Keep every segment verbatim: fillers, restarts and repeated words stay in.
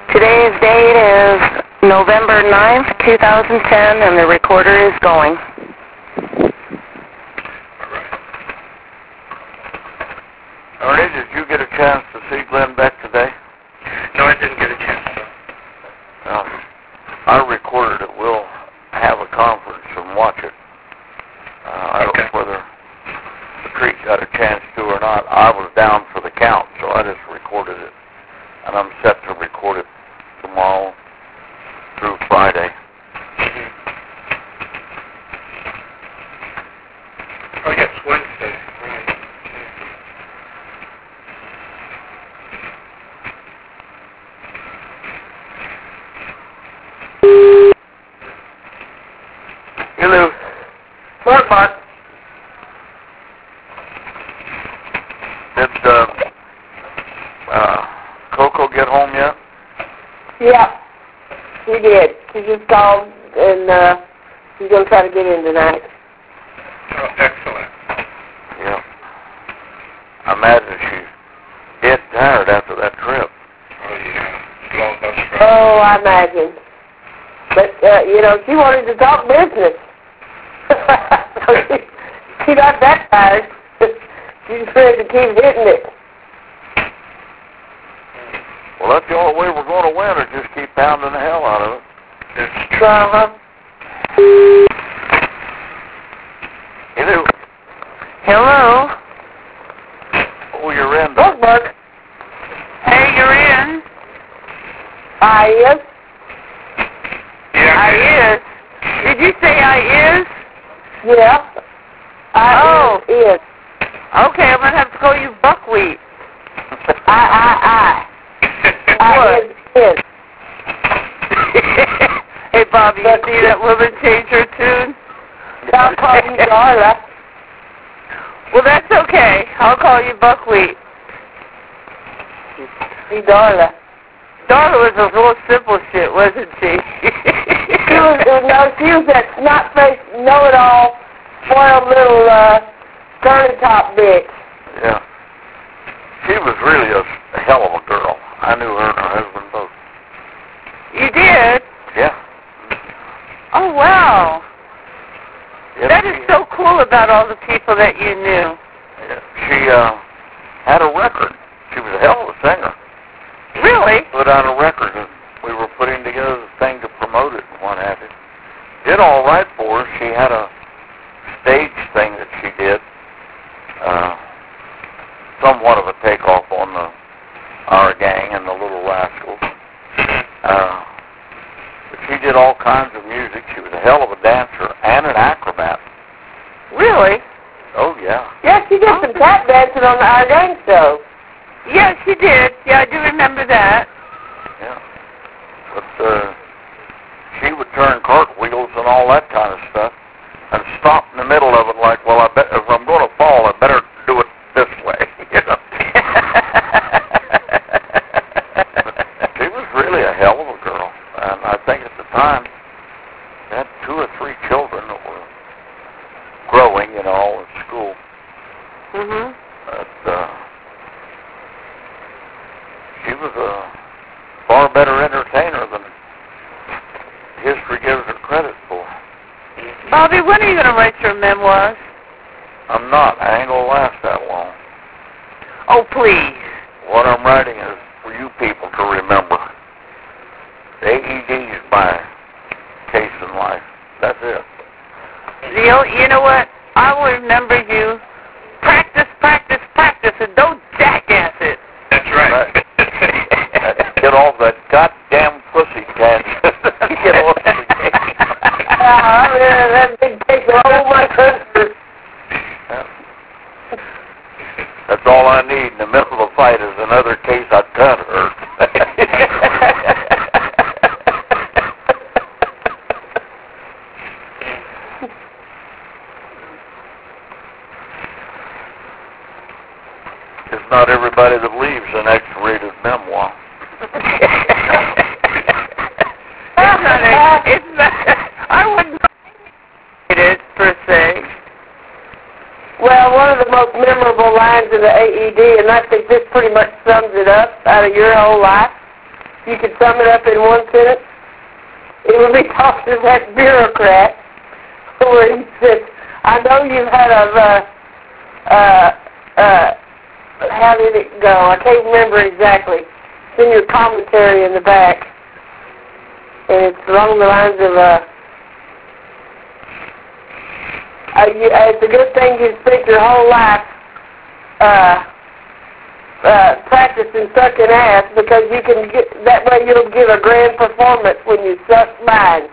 Today's date is November ninth, two thousand ten, and the recorder is going. Ernie, did you get a chance to see Glenn Beck today? No, I didn't get a chance to. No. I recorded it. We'll have a conference and watch it. Uh, I don't Okay. know whether the creek got a chance to or not. I was down for the count, so I just recorded it. And I'm set to record it tomorrow through Friday. Mm-hmm. Oh, yes, Wednesday. Right. Hello. What, Mark? Did uh, uh, Coco get home yet? Yeah, she did. She just called, and uh, she's going to try to get in tonight. Oh, excellent. Yeah. I imagine she's dead tired after that trip. Oh, yeah. Long bus ride. Oh, I imagine. But, uh, you know, she wanted to talk business. So she, she got that tired. She's afraid to keep hitting it. Well, that's the only way we're going to win, is just keep pounding the hell out of it. It's true. Uh-huh. Hello. Hello? Oh, you're in. Look, Mark. Hey, you're in. I is. Yeah. I is. Did you say I is? Yeah. I Oh. is. Okay, I'm going to have to call you buckwheat. I, I, I. I What? is, is. Hey, Bobby, you see that woman change her tune? I'll call you Darla. Well, that's okay. I'll call you buckwheat. Be Darla. Darla was a little simple shit, wasn't she? She was, uh, no, she was that snot-faced, know-it-all, spoiled little, uh, turn-top bitch. Yeah. She was really a hell of a girl. I knew her and her husband both. You did? Yeah. Oh, wow. Yeah, That she, is so cool about all the people that you knew. Yeah, she uh, had a record. She was a hell of a singer. Really? Put on a record, and we were putting together the thing to promote it and what have you. Did all right for her. She had a stage thing that she did. Uh, somewhat of a takeoff on the Our Gang and the Little Rascals. Uh, but she did all kinds of music. She was a hell of a dancer and an acrobat. Really? Oh, yeah. Yeah, she did some tap dancing on the Our Gang show. Yeah, she did. Yeah, I do remember that. Yeah. But uh, she would turn cartwheels and all that kind of stuff and stop in the middle of it like, well, I bet if I'm going to fall, I better do it this way. You know? She was really a hell of a girl. And I think at the time, she had two or three children that were growing, you know, at school. Mm-hmm. But uh, she was a far better entertainer than history gives her credit for. Bobby, when are you going to write your memoirs? I'm not. I ain't going to last that long. Oh, please. What I'm writing is for you people to remember. A E D is my case in life. That's it. The o- you know what? I will remember you. Practice, practice, practice, and don't jackass it. That's right. Get off that goddamn pussy tangent. Get off the game. Uh, that big case of whole bunch of That's all I need in the middle of a fight is another case I cut her. It's not everybody that leaves an X-rated memoir. It's not a, it's not, I wouldn't write it per se. Well, one of the most memorable lines in the A E D, and I think this pretty much sums it up out of your whole life, you could sum it up in one sentence, it would be talking to that bureaucrat where he said, I know you've had a, uh, uh, uh, how did it go? I can't remember exactly. It's in your commentary in the back. And it's along the lines of, uh, uh, you, uh, it's a good thing you spent your whole life uh, uh, practicing sucking ass, because you can get, that way you'll give a grand performance when you suck mine.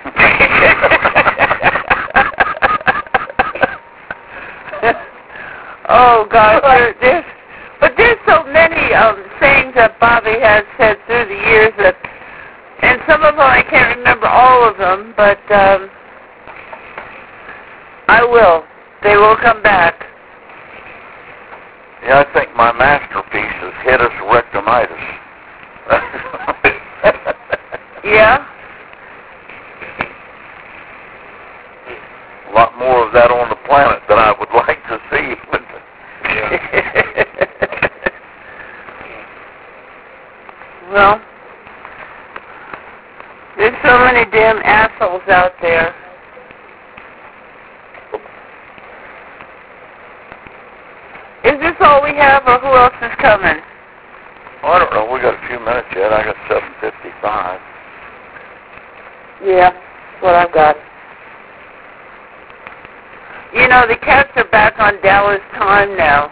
Oh, God, there, there's, but there's so many um, sayings that Bobby has said through the years, that, and some of them I can't remember all of them, but um, I will. They will come back. Yeah, I think my masterpiece is hiatus rectinitis. Yeah? A lot more of that on the planet than I would like to see. But Well, there's so many damn assholes out there. Is this all we have, or who else is coming? well, I don't know. We got a few minutes yet. I got seven fifty-five. Yeah, that's what I've got. You know, the cats are back on Dallas time now.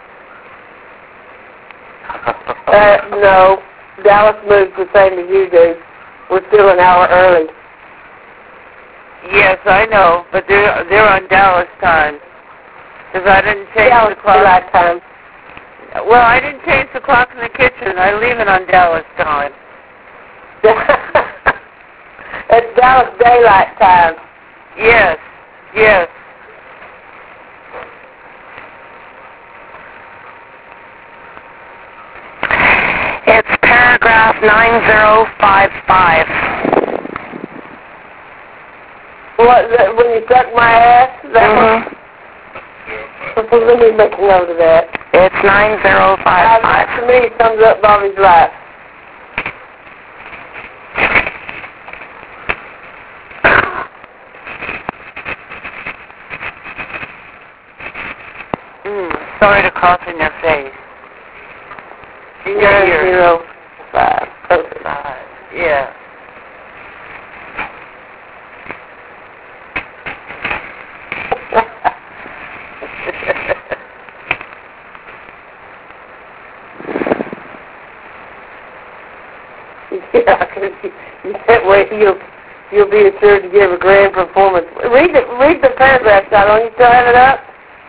Uh, no, Dallas moves the same as you do. We're still an hour early. Yes, I know, but they're they're on Dallas time. Because I didn't change Dallas the clock. daylight time. Well, I didn't change the clock in the kitchen. I leave it on Dallas time. It's Dallas daylight time. Yes, yes. It's paragraph nine zero five five. What, the, when you suck my ass? That Mm-hmm. one? Let me make a note of that. It's nine zero five Uh, five. to me, sums up Bobby's life. Mm, sorry to cough in your face. In your Nine ear. zero five. Perfect. Five. Yeah. Yeah, 'cause you, you, that way you'll you'll be assured to give a grand performance. Read the read the paragraph, Don't you still have it up?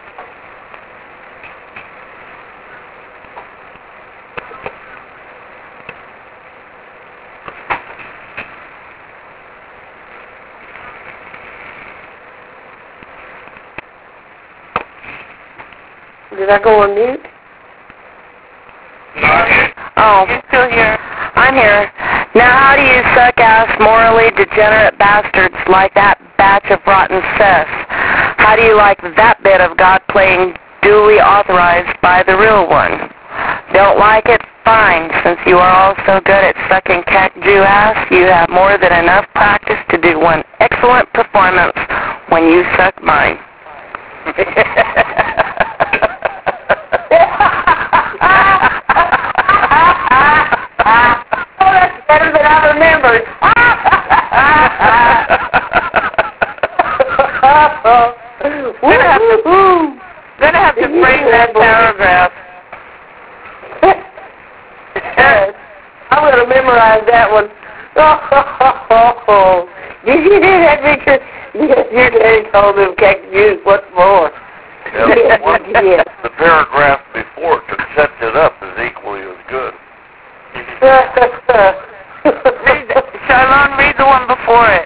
Did I go on mute? Oh, You're still here. I'm here. Now how do you suck ass morally degenerate bastards like that batch of rotten cess? How do you like that bit of God playing duly authorized by the real one? Don't like it? Fine. Since you are all so good at sucking cat Jew ass, you have more than enough practice to do one excellent performance when you suck mine. Oh, that's better than I remembered. We're gonna have to, gonna have to frame that paragraph. I'm going to memorize that one. Did you hear that, Richard? Yes, your daddy told them cake juice. What's more? Yeah, Yes, one- he did. the paragraph before it that sets it up is equally as good. Read, Charlene, read the one before it.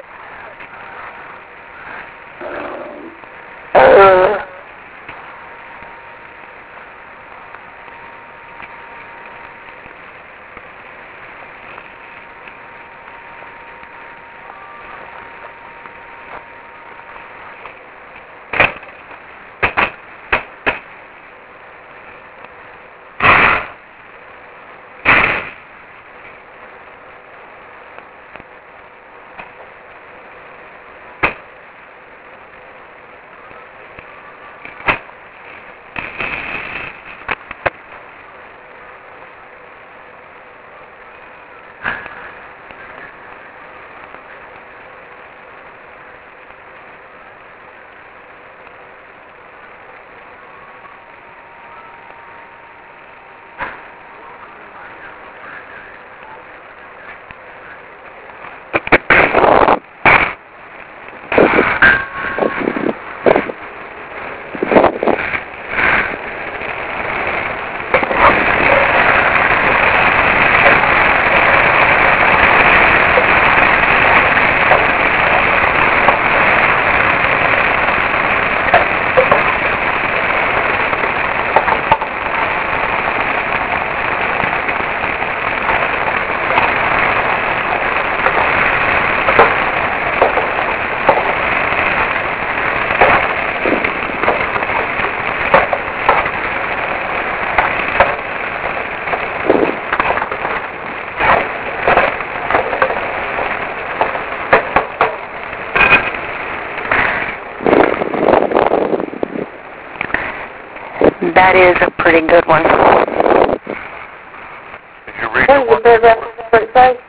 Uh, That is a pretty good one. Did you read the What one? does the paragraph before it say?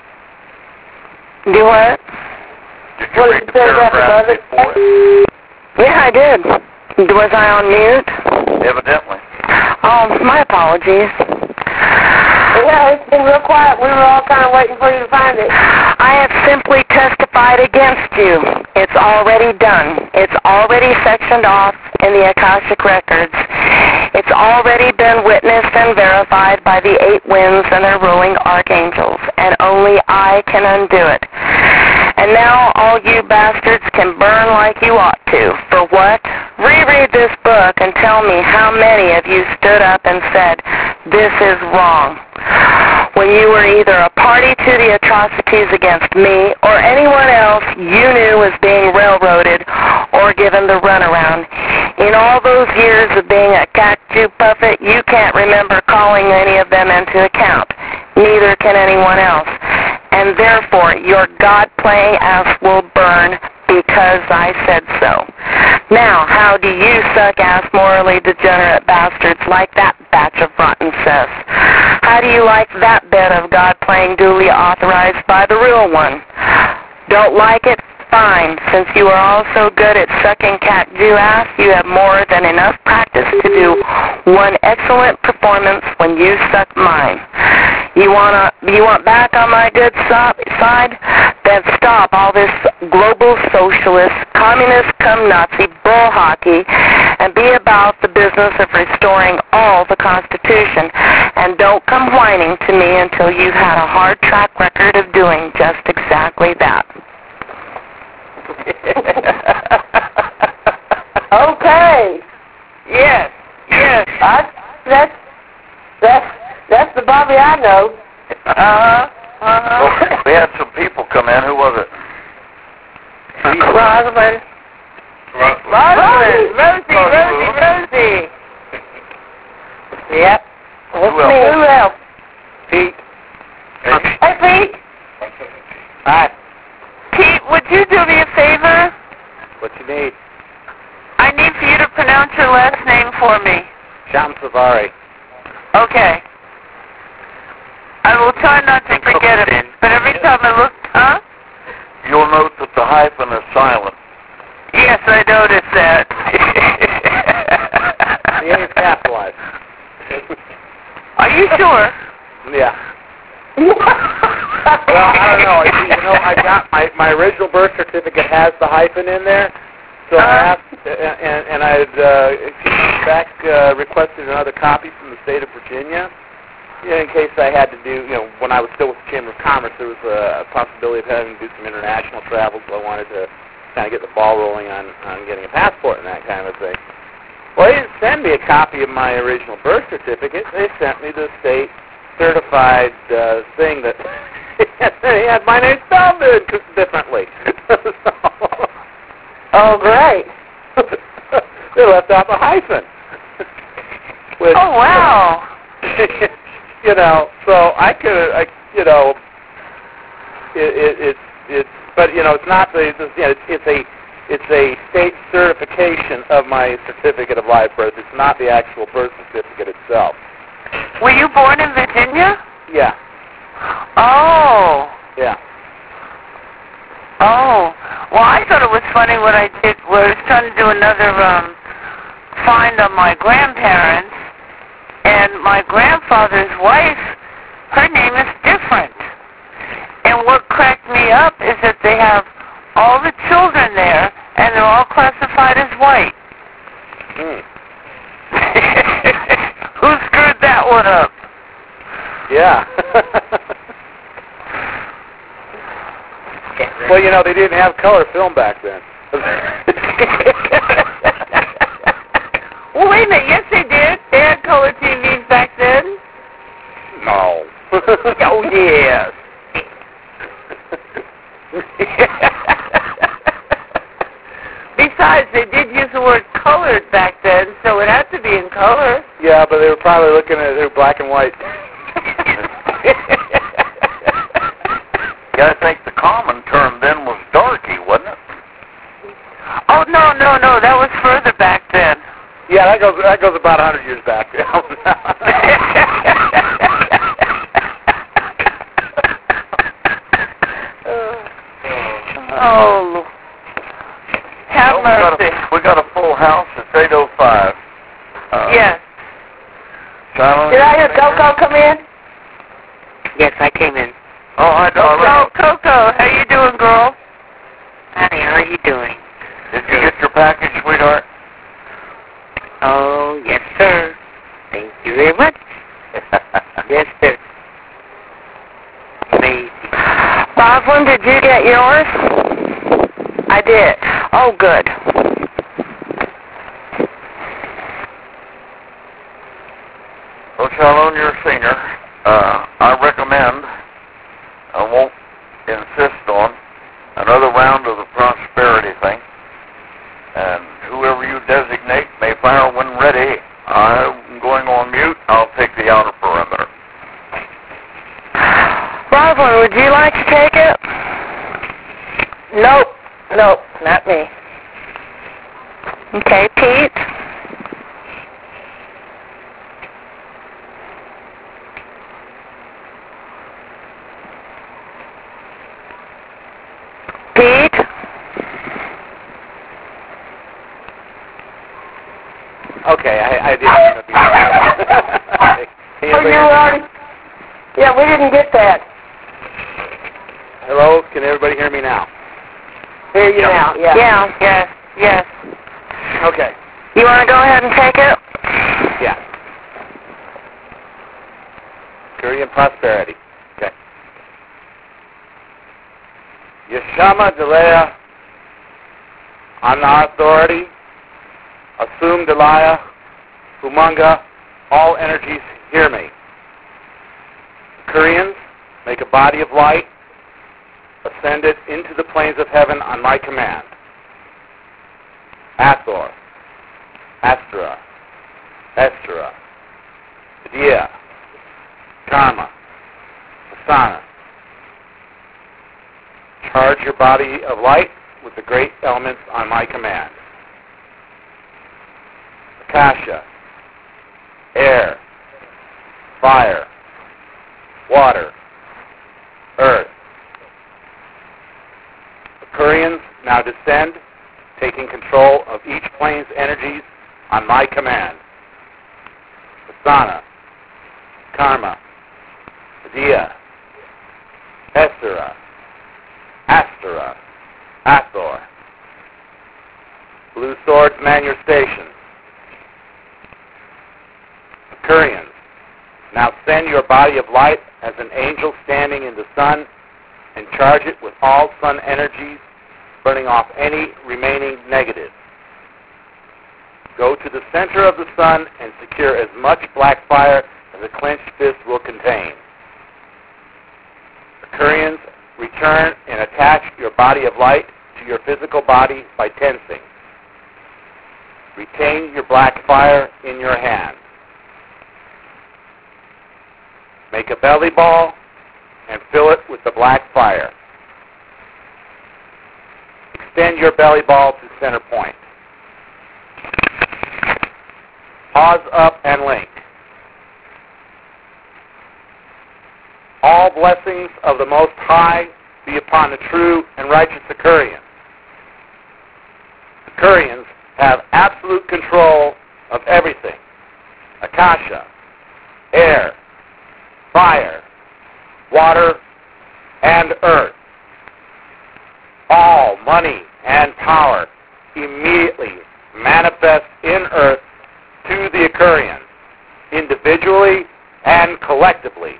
Do what? Did you What read does the the paragraph paragraph above it before it? say? Yeah, I did. Was I on mute? Evidently. Oh, my apologies. Yeah, it's been real quiet. We were all kind of waiting for you to find it. I have simply testified against you. It's already done. It's already sectioned off in the Akashic Records. It's already been witnessed and verified by the eight winds and their ruling archangels, and only I can undo it. And now all you bastards can burn like you ought to. For what? Reread this book and tell me how many of you stood up and said, this is wrong, when you were either a party to the atrocities against me or anyone else you knew was being railroaded or given the runaround. In all those years of being a cactus puppet, you can't remember calling any of them into account. Neither can anyone else. And therefore, your God-playing ass will burn because I said so. Now, how do you suck-ass, morally degenerate bastards like that batch of rotten cess? How do you like that bit of God-playing duly authorized by the real one? Don't like it? Fine. Since you are all so good at sucking cat Jew ass, you have more than enough practice to do one excellent performance when you suck mine. You wanna, you want back on my good so- side? Then stop all this global socialist, communist cum Nazi bull hockey and be about the business of restoring all the Constitution. And don't come whining to me until you've had a hard track record of doing just exactly that. Okay. Yes, yes. I, that's, that's, that's the Bobby I know. Uh-huh, uh-huh. Well, we had some people come in. Who was it? Rosalind. Rosalind, Rosie, Rosie, Rosie. Yep. That's Who me. else? Who else? Pete. Hey, Hey, Pete. Hi. Pete, would you do me a favor? What you need? I need for you to pronounce your last name for me. Shamsavari. Okay. I will try not to forget it, but every time I look, huh? You'll note that the hyphen is silent. Yes, I noticed that. The A is capitalized. Are you sure? Yeah. Well, I don't know. You you know, I got my my original birth certificate has the hyphen in there, so I Uh-huh. asked, and and I had uh, back uh, requested another copy from the state of Virginia, you know, in case I had to do, you know, when I was still with the Chamber of Commerce, there was a possibility of having to do some international travel, so I wanted to kind of get the ball rolling on on getting a passport and that kind of thing. Well, they didn't send me a copy of my original birth certificate. They sent me the state certified uh, thing that they had my name spelled differently. Oh, great. They left out the hyphen. Which, Oh, wow. you know, so I could, I, you know, it, it, it's, it's, but you know, it's not the, it's, you know, it's, it's a, it's a state certification of my certificate of live birth. It's not the actual birth certificate itself. Were you born in Virginia? Yeah, Oh. yeah. Oh. Well, I thought it was funny what I did was I was trying to do another um, find on my grandparents, and my grandfather's wife, her name is different. And what cracked me up is that they have all the children there, and they're all classified as white. Hmm. Who screwed that one up? Yeah. Well, you know, they didn't have color film back then. Well, wait a minute. Yes, they did. They had color T Vs back then. No. Oh, yes. Besides, they did use the word colored back then, so it had to be in color. Yeah, but they were probably looking at it black and white. Yeah, I think the common term then was darky, wasn't it? Oh, no, no, no. That was further back then. Yeah, that goes that goes about a hundred years back. Oh, have Well, we got mercy. a, we got a full house. It's eight oh five. Uh, Yes. Shiloh, Did I hear anything there? Coco come in? Yes, I came in. Oh, hi, darling. So, Coco, how you doing, girl? Honey, how are you doing? Did you get your package, sweetheart? Oh, yes, sir. Thank you very much. Yes, sir. Amazing. Rosalind, did you get yours? I did. Oh, good. Well, Shiloh, you're a senior. Uh, I recommend, I won't insist on, another round of the prosperity thing. And whoever you designate may fire when ready. I'm going on mute. I'll take the outer perimeter. Rosalind, would you like to take it? Nope. Nope, not me. Okay, Pete? Pete? Okay, I, I didn't want to be... Oh, you already... Yeah, we didn't get that. Hello, can everybody hear me now? Hear you now, yeah. Yeah, yes, yes. Okay. You want to go ahead and take it? Yeah. Korean prosperity. Okay. Yeshama Delea, Ana authority, assume Delaya, Humunga, all energies hear me. Koreans, make a body of light, ascend it into the plains of heaven on my command. Athor, Astra, Estra, Dia, Karma, Asana. Charge your body of light with the great elements on my command. Akasha, air, fire, water, earth. Aquarians now descend, taking control of each plane's energies on my command. Asana, Karma, Dia, Esera, Astera, Athor. Blue swords man your station. Aquarians, now send your body of light as an angel standing in the sun and charge it with all sun energies, burning off any remaining negatives. Go to the center of the sun and secure as much black fire as a clenched fist will contain. Aquarians, return and attach your body of light to your physical body by tensing. Retain your black fire in your hand. Make a belly ball and fill it with the black fire. Extend your belly ball to center point. Pause up and link. All blessings of the Most High be upon the true and righteous Aquarians. Aquarians have absolute control of everything. Akasha, air, fire, water, and earth. All money and power immediately manifest in earth to the Aquarians, individually and collectively.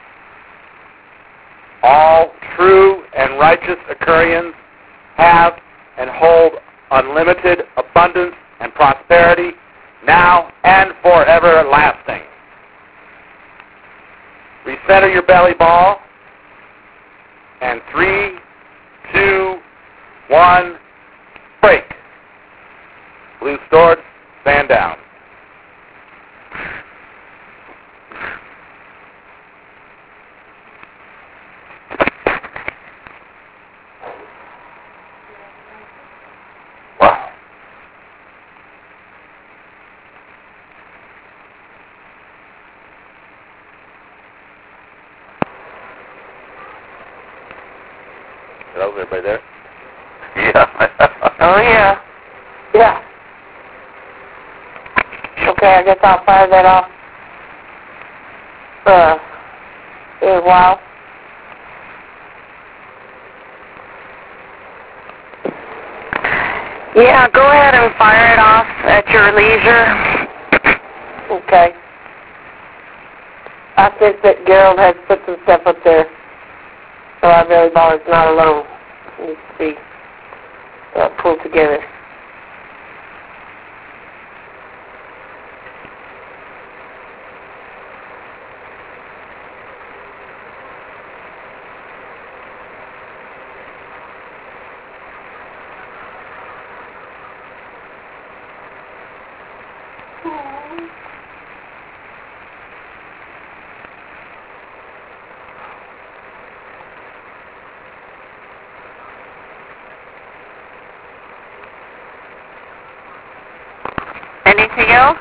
All true and righteous Aquarians have and hold unlimited abundance and prosperity now and forever lasting. Recenter your belly ball, and three, two, one, break. Blue swords, stand down. Wow. Hello, everybody there? Yeah. Oh, yeah. Yeah. Okay, I guess I'll fire that off. Uh, in a while. Yeah, go ahead and fire it off at your leisure. Okay. I think that Gerald has put some stuff up there. So our Valley Ball is not alone. It needs to be uh, pulled together. Anything else?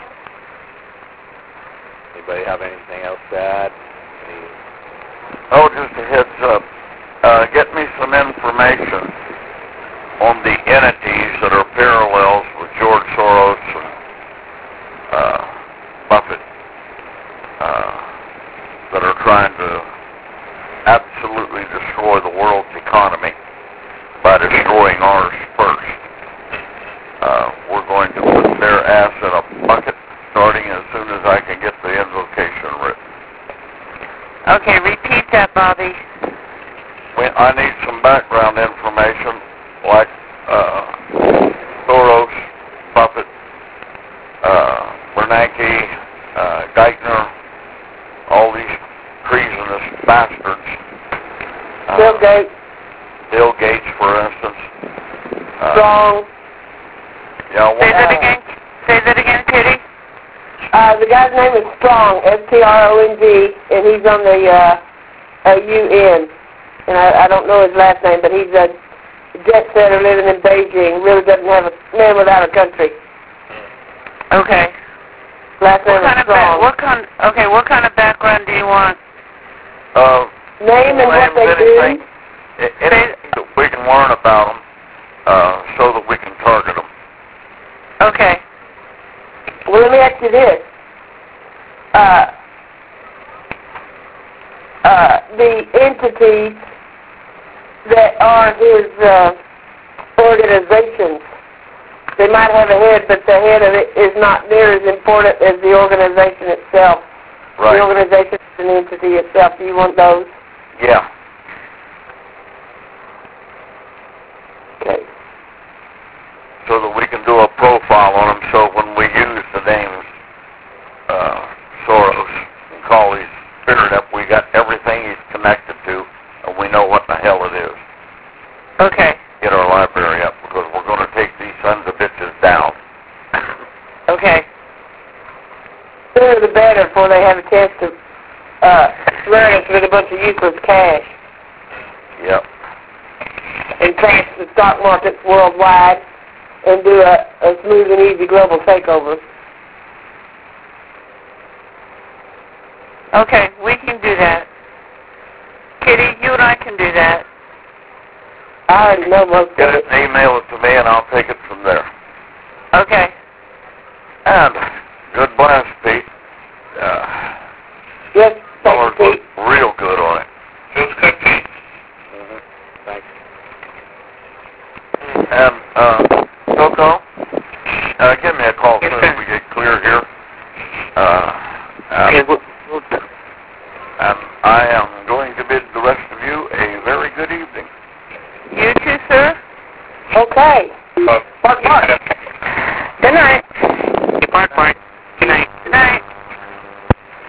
Anybody have anything else to add? Any... Oh, just a heads up. Uh, get me some information on the entities that are parallels with George Soros and uh, Buffett uh, that are trying to absolutely destroy the world's economy by destroying ours first. Uh, we're going to put their ass in a bucket starting as soon as I can get the invocation written. Okay, repeat that, Bobby. We, I need some background information like uh, Soros, Buffett, uh, Bernanke, uh, Geithner, all these treasonous bastards. Uh, Bill Gates, Bill Gates, for instance. Uh, Strong. Yeah, Say well, that again. Say that again, Kitty. Uh, the guy's name is Strong, S T R O N G, and he's on the uh, uh, U N. And I, I don't know his last name, but he's a jet setter living in Beijing. Really doesn't have a man without a country. Okay. Last name What is kind of ba- Strong. what kind? Okay, what kind of background do you want? uh, Name and what names, they anything, do. a- anything that we can learn about them uh, so that we can target them. Okay. Well, let me ask you this. Uh, uh, the entities that are his uh, organizations, they might have a head, but the head of it is not near as important as the organization itself. Right. The organization is an entity itself. Do you want those? Yeah. Okay. So that we can do a profile on them so when we use the names uh, Soros and call these spirit up, we got everything he's connected to and we know what the hell it is. Okay. Get our library up because we're going to take these sons of bitches down. Okay. Sooner the better before they have a chance to uh, smear us with a bunch of useless cash Yep. and crash the stock markets worldwide and do a, a smooth and easy global takeover. Okay, we can do that. Kitty, you and I can do that. I already know most Get of it it. and email it to me and I'll take it from there. Okay. And good blast, Pete. Uh, Yes, thank Lord you, looked Pete. real good on it. Feels good, Pete. Mm-hmm. Thanks. And, uh, Coco, uh, give me a call as soon as we get clear here. Uh, uh, Okay, well,